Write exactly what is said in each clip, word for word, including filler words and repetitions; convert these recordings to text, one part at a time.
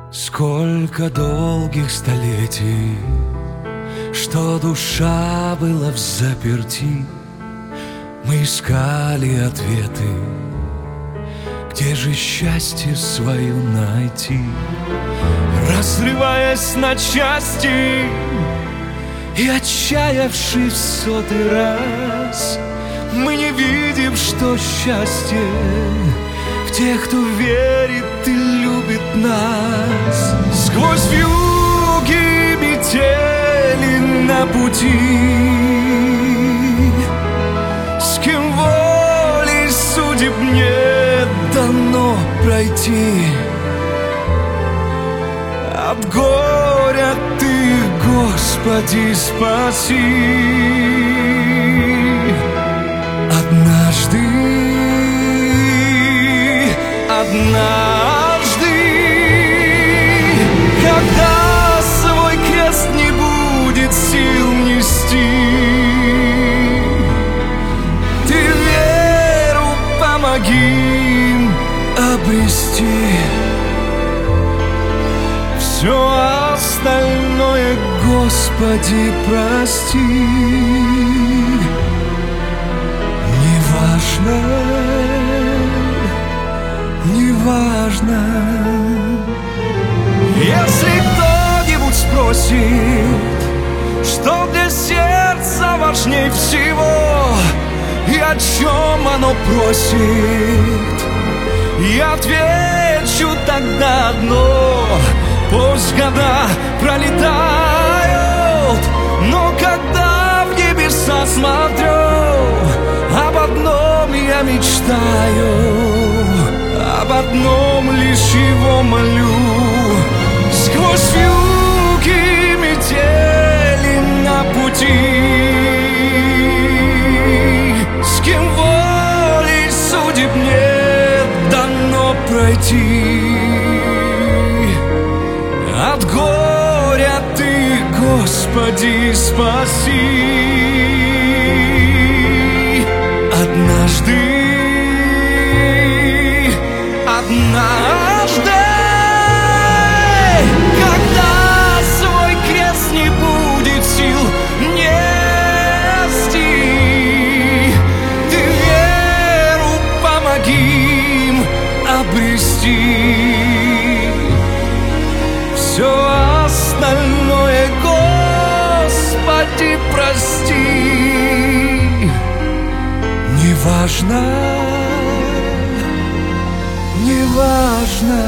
Сколько долгих столетий, что душа была взаперти, мы искали ответы, где же счастье свое найти. Разрываясь на части и отчаявшись в сотый раз, мы не видим, что счастье в тех, кто верит и любит нас. Сквозь вьюги метели на пути, с кем волей судеб не дано пройти. От горя Ты, Господи, спаси. Однажды, однажды, когда свой крест не будет сил нести, Ты веру помоги обрести. Все остальное, Господи, прости. Неважно, неважно. Если кто-нибудь спросит, что для сердца важней всего и о чем оно просит, я отвечу тогда одно: пусть года пролетают, но когда в небеса смотрю, об одном я мечтаю, об одном лишь Его молю. Сквозь вьюги метели на пути, с кем волей судеб не дано пройти. От горя Ты, Господи, спаси. Однажды, однажды, когда свой крест не будет сил нести, Ты веру помоги им обрести. Все остальное, Господи, прости. Неважно, неважно.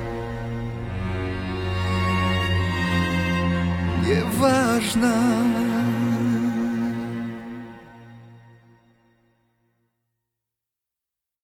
Неважно.